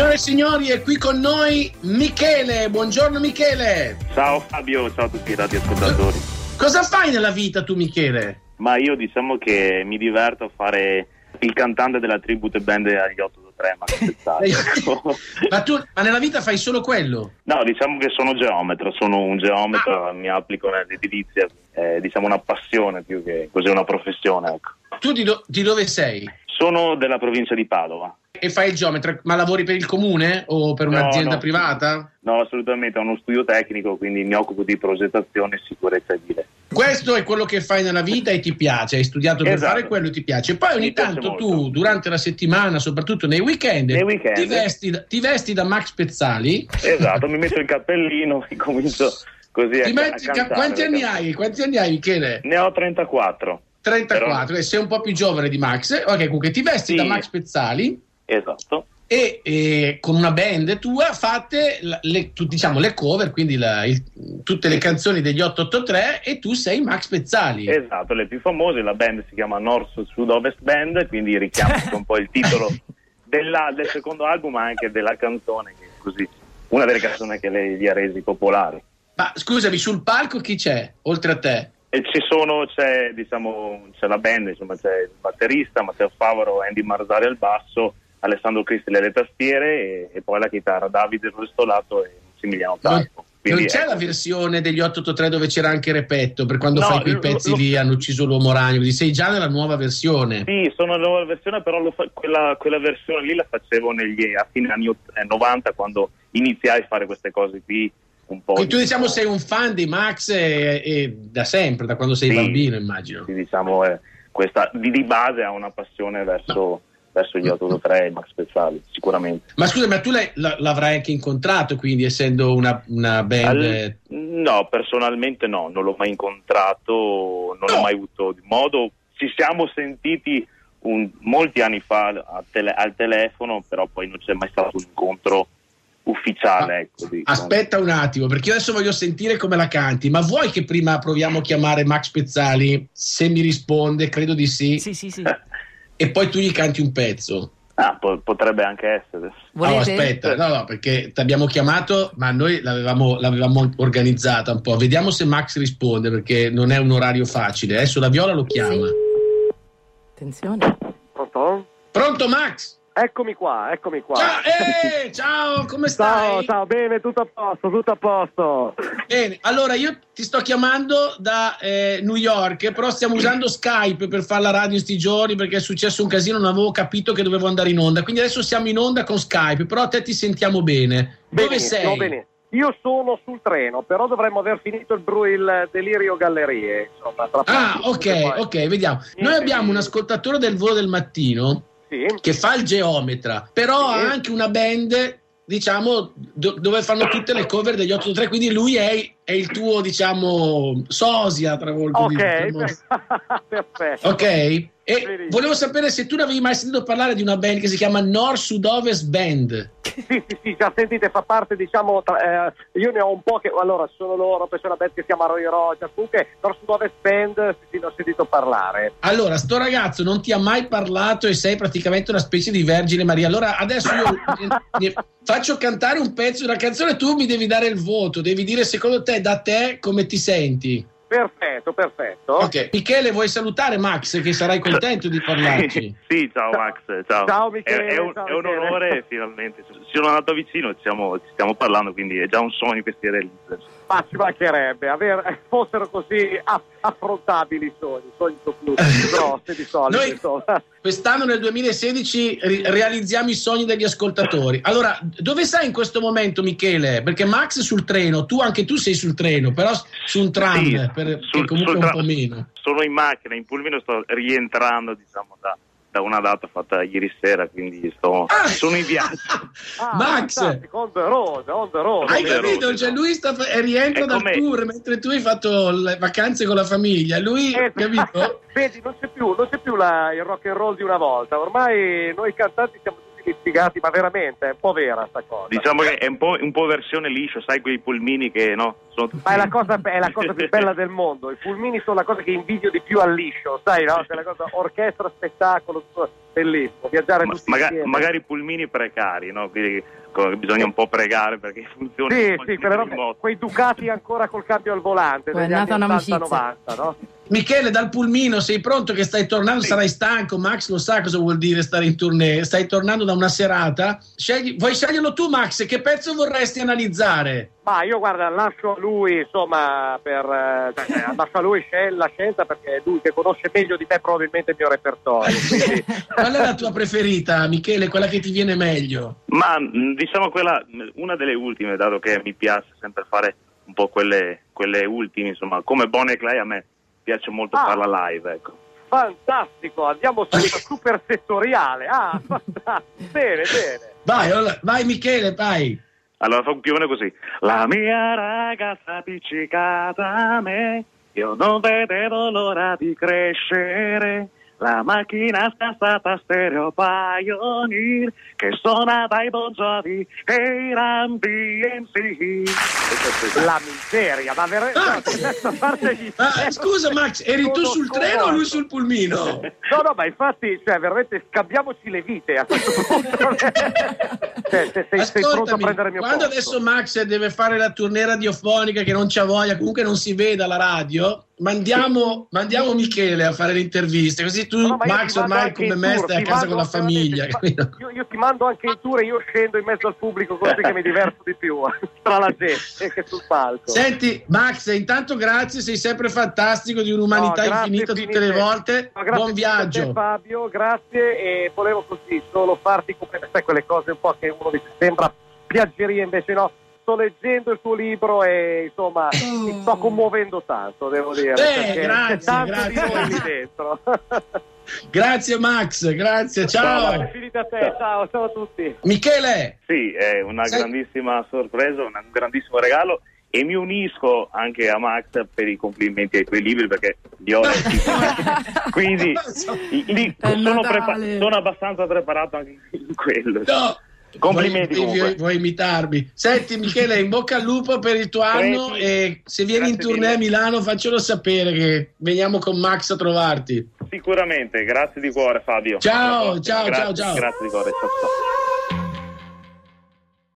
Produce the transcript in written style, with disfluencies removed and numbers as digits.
Signore e signori, è qui con noi Michele. Buongiorno Michele. Ciao Fabio, ciao a tutti i radioascoltatori. Cosa fai nella vita tu, Michele? Ma io diciamo che mi diverto a fare il cantante della tribute band agli 883, ma spezzali. ma nella vita fai solo quello? No, diciamo che sono geometra, sono un geometra, mi applico nell'edilizia, è diciamo una passione più che così una professione, ecco. Tu di dove sei? Sono della provincia di Padova. E fai il geometra, ma lavori per il comune o per un'azienda privata? No, assolutamente, ho uno studio tecnico, quindi mi occupo di progettazione e sicurezza edile. Questo è quello che fai nella vita e ti piace, hai studiato per fare quello e ti piace. Poi ogni tanto tu, durante la settimana, soprattutto nei weekend, ti vesti da Max Pezzali. Esatto, mi metto il cappellino e comincio così a cantare. Quanti anni hai, Michele? Ne ho 34. 34, però... sei un po' più giovane di Max. Ok, comunque ti vesti da Max Pezzali. Esatto. E con una band tua fate le cover, quindi tutte le canzoni degli 883, e tu sei Max Pezzali. Esatto, le più famose, la band si chiama North Sud Ovest Band, quindi richiama un po' il titolo del secondo album, ma anche della canzone, che è così una delle canzoni che li ha resi popolari. Ma scusami, sul palco chi c'è oltre a te? E c'è la band, insomma, c'è il batterista Matteo Favaro, Andy Marzari al basso, Alessandro Cristi alle tastiere e poi la chitarra Davide Rustolato e Massimiliano Talco. Non c'è la versione degli 883 dove c'era anche Repetto, per quando fai quei pezzi lì hanno ucciso l'uomo ragno, sei già nella nuova versione? Sì, sono nella nuova versione, però quella versione lì la facevo a fine anni 90, quando iniziai a fare queste cose qui. Quindi tu sei un fan di Max e da sempre, da quando sei bambino, immagino. Sì, diciamo questa di base ha una passione verso gli 883 e Max Pezzali, sicuramente. Ma scusa, ma tu l'avrai anche incontrato, quindi, essendo una band? No, personalmente no, non l'ho mai incontrato, non ho mai avuto modo. Ci siamo sentiti molti anni fa al telefono, però poi non c'è mai stato un incontro ufficiale, ecco. Aspetta un attimo, perché io adesso voglio sentire come la canti, ma vuoi che prima proviamo a chiamare Max Pezzali? Se mi risponde, credo di sì. Sì. E poi tu gli canti un pezzo. Potrebbe anche essere. No, aspetta, no, perché ti abbiamo chiamato, ma noi l'avevamo organizzata un po'. Vediamo se Max risponde, perché non è un orario facile. Adesso la Viola lo chiama. Sì. Attenzione. Pronto Max? Eccomi qua. Ciao, come stai? Ciao, bene, tutto a posto. Bene, allora io ti sto chiamando da New York, però stiamo usando Skype per fare la radio in sti giorni, perché è successo un casino, non avevo capito che dovevo andare in onda, quindi adesso siamo in onda con Skype, però a te ti sentiamo bene. Dove sei? Bene. Io sono sul treno, però dovremmo aver finito il delirio gallerie, insomma. Ok, vediamo. Noi abbiamo un ascoltatore del Volo del Mattino che fa il geometra, però ha anche una band, diciamo, dove fanno tutte le cover degli 883, quindi lui è il tuo, diciamo, sosia, tra virgolette. Perfetto. Ok? E volevo sapere se tu ne avevi mai sentito parlare di una band che si chiama North Sud Ovest Band. Sì, già sentite, fa parte, diciamo, io ne ho un po' che, allora, sono loro, poi c'è una band che si chiama Roy Rogers, comunque North Sud Ovest Band, sì, ne ho sentito parlare. Allora, sto ragazzo non ti ha mai parlato e sei praticamente una specie di Vergine Maria. Allora, adesso io faccio cantare un pezzo di una canzone, tu mi devi dare il voto, devi dire secondo te, da te, come ti senti. Perfetto. Ok, Michele, vuoi salutare Max, che sarai contento di parlarci? Sì, ciao Max, ciao. Ciao Michele. È un onore, finalmente. Ci sono andato vicino, ci stiamo parlando, quindi è già un sogno che si realizza. Ma ci mancherebbe, fossero così affrontabili i sogni sono grossi di solito. Noi quest'anno nel 2016 realizziamo i sogni degli ascoltatori. Allora, dove sei in questo momento, Michele? Perché Max è sul treno, anche tu sei sul treno, però su un tram, che comunque è un po' meno. Sono in macchina, in pullman, sto rientrando, diciamo, da una data fatta ieri sera, quindi sono in viaggio. Max, on the road. Hai capito? Cioè lui rientra dal tour mentre tu hai fatto le vacanze con la famiglia. Lui, capito? Vedi, non c'è più il rock and roll di una volta. Ormai noi cantanti siamo tutti tutti litigati, ma veramente è un po' vera sta cosa. Diciamo che è un po' versione liscio, sai, quei pulmini che no, sono tutti... Ma è la cosa più bella del mondo. I pulmini sono la cosa che invidio di più al liscio, sai, no? È la cosa, orchestra, spettacolo, tutto bellissimo. Viaggiare tutti insieme. Magari pulmini precari, no? Quindi bisogna un po' pregare perché funziona. Sì, quei Ducati ancora col cambio al volante degli anni 80-90, no? Michele, dal pulmino sei pronto che stai tornando? Sì. Sarai stanco, Max lo sa cosa vuol dire stare in tournée, stai tornando da una serata, vuoi sceglierlo tu, Max, che pezzo vorresti analizzare? Ma io guarda, lascio a lui, insomma, lascio a lui la scelta, perché è lui che conosce meglio di me probabilmente il mio repertorio. Quindi... Qual è la tua preferita, Michele, quella che ti viene meglio? Ma diciamo una delle ultime, dato che mi piace sempre fare un po' quelle ultime, insomma, come Bonnie e Clyde a me piace molto farla live, ecco. Fantastico, andiamo super settoriale. Fantastico, bene. Vai Michele, vai. Allora fa più o meno così. La mia ragazza appiccicata a me, io non vedevo l'ora di crescere. La macchina sta stata stereo Pioneer che suona dai Bon Jovi e i Ram DMC. La miseria, ma veramente. Scusa Max, eri tu sul treno o lui sul pulmino? No, ma infatti, cioè, veramente scambiamoci le vite a questo punto. Sei pronto a prendere il mio quando posto. Adesso Max deve fare la tournée radiofonica che non c'ha voglia, comunque non si veda la radio, mandiamo Michele a fare le interviste, così tu, Max, ormai come me stai a casa con la famiglia. Io ti mando anche in tour e io scendo in mezzo al pubblico così che mi diverto di più tra la gente che sul palco. Senti Max, intanto grazie, sei sempre fantastico, di un'umanità infinita tutte le volte. Buon viaggio. Te, Fabio, grazie, e volevo così solo farti sai quelle cose un po' che uno dice sembra piaggeria, invece no. Sto leggendo il tuo libro e insomma mi sto commuovendo tanto, devo dire, perché grazie, c'è tanto di noi lì dentro. Grazie Max, grazie, ciao. Finita a te, ciao a tutti. Michele. Sì, è una grandissima sorpresa, un grandissimo regalo, e mi unisco anche a Max per i complimenti ai tuoi libri, perché li ho letti. Quindi sono abbastanza preparato anche in quello. No. Complimenti. Vuoi imitarmi? Senti Michele, in bocca al lupo per il tuo anno, e se vieni in tournée a Milano faccelo sapere che veniamo con Max a trovarti. Sicuramente, grazie di cuore Fabio. Ciao. Grazie di cuore, ciao.